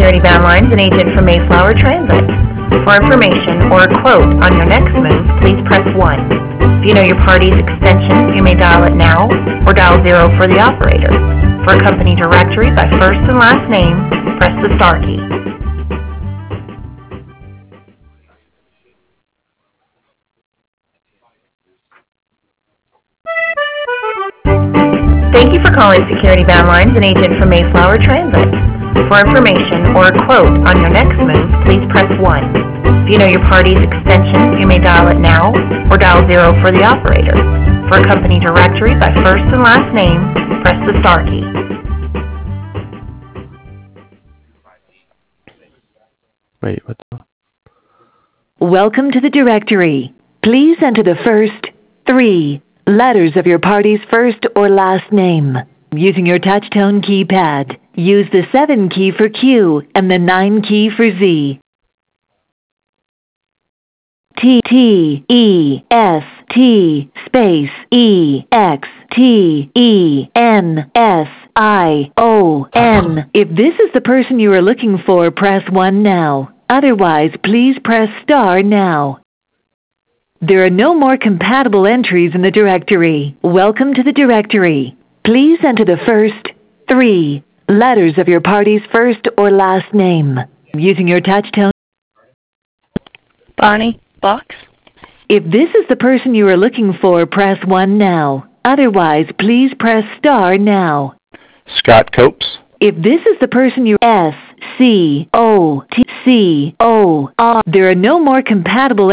Security Band Lines, an agent from Mayflower Transit. For information or a quote on your next move, please press 1. If you know your party's extension, you may dial it now or dial 0 for the operator. For a company directory by first and last name, press the star key. Thank you for calling Security Band Lines, an agent from Mayflower Transit. For information or a quote on your next move, please press 1. If you know your party's extension, you may dial it now or dial 0 for the operator. For a company directory by first and last name, press the star key. Wait, what the? Welcome to the directory. Please enter the first 3 letters of your party's first or last name. Using your touchtone keypad, use the 7 key for Q and the 9 key for Z. T-E-S-T space E-X-T-E-N-S-I-O-N. If this is the person you are looking for, press 1 now. Otherwise, please press star now. There are no more compatible entries in the directory. Welcome to the directory. Please enter the first 3 letters of your party's first or last name. Using your touchtone. Bonnie Box. If this is the person you are looking for, press 1 now. Otherwise, please press star now. Scott Copes. If this is the person you S-C-O-T-C-O-R, there are no more compatible